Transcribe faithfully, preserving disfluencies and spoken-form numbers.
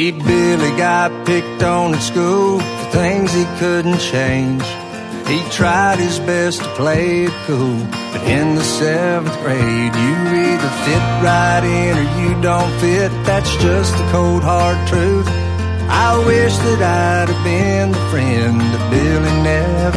See, Billy got picked on at school for things he couldn't change. He tried his best to play it cool, but in the seventh grade, you either fit right in or you don't fit. That's just the cold hard truth. I wish that I'd have been the friend that Billy never